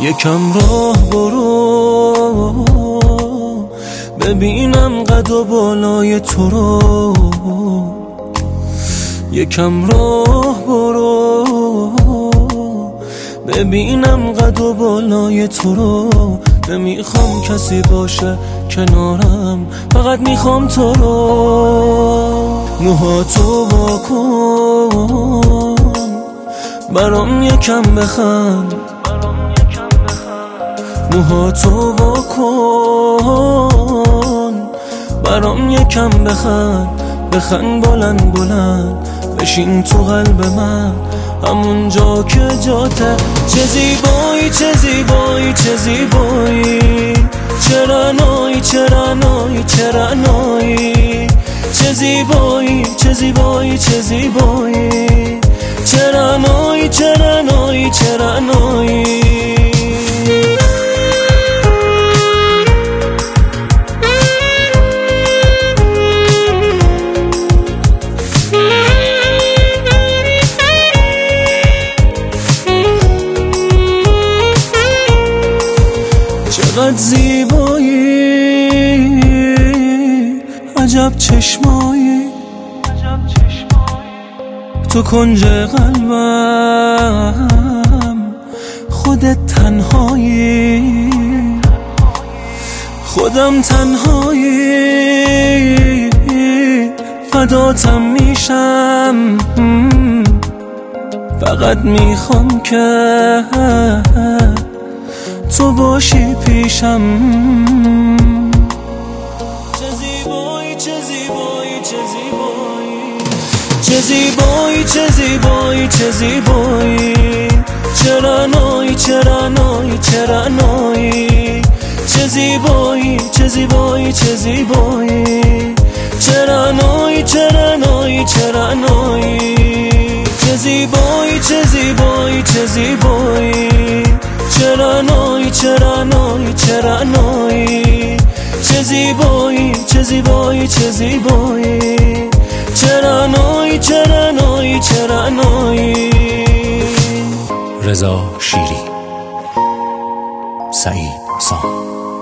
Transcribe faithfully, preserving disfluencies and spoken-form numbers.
یکم راه برو ببینم قد و بالای تو رو، یکم راه برو ببینم قد و بالای تو رو. نمیخوام کسی باشه کنارم، فقط میخوام تو رو. موهاتو واکن برام یکم بخند، موهاتو واکن برام یکم بخند، بخند بلند بلند بشین تو قلب من همون جا که جاته. چه زیبایی چه زیبایی چه زیبایی، چه رعنایی چه رعنایی چه رعنایی، چه زیبایی چه زیبایی چه زیبایی، چه رعنایی چه رعنایی چه رعنایی. چقدر زیبایی، عجب چشمایی، تو کنج قلبم خودت تنهایی، خودم تنهایی، فداتم میشم، فقط میخوام که تو باشی پیشم. چه زیبایی چه زیبایی چه زیبایی، چه زیبایی چه زیبایی چه زیبایی، چه رعنایی چه رعنایی چه رعنایی، چه زیبایی چه زیبایی چه زیبایی، چه رعنایی چه رعنایی چه رعنایی، چه زیبایی چه زیبایی چه زیبایی، چه رعنایی چه رعنایی چه رعنایی، چه زیبایی چه زیبایی چه زیبایی، چه رعنایی چه رعنایی چه رعنایی. رضا شیری، سعید سام.